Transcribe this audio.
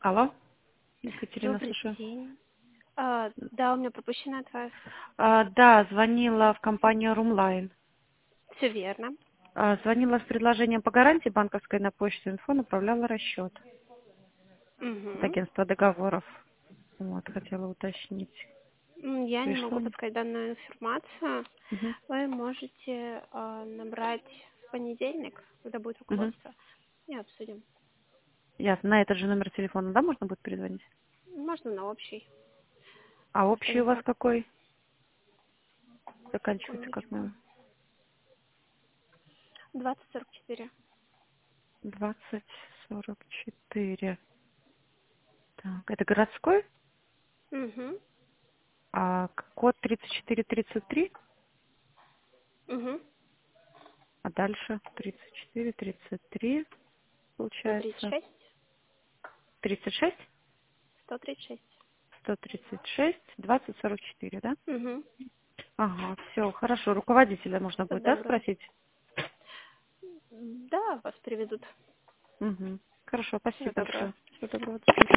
Алло, Екатерина, Добрый слушаю. день. Да, у меня пропущено от вас. Да, звонила в компанию Roomline. Все верно. Звонила с предложением по гарантии банковской на почту инфо, направляла расчет от Угу. агентства договоров. Вот, хотела уточнить. Я не могу Пришло? подсказать данную информацию. Угу. Вы можете набрать в понедельник, когда будет Угу. руководство, и обсудим. Ясно. На этот же номер телефона, да, можно будет перезвонить? Можно на общий. А общий у вас Останется какой? Заканчивается как секундочку. номер? 2044. 2044. Так, это городской? Угу. А код 3433? Угу. А дальше 3433, получается. 136. 36, 136. 136, 2044, да? Угу. Ага, все, хорошо. Руководителя можно Всего будет, да, доброго. спросить? Да, вас приведут. Угу. Хорошо, Всего спасибо доброго. большое. Всего доброго, до свидания.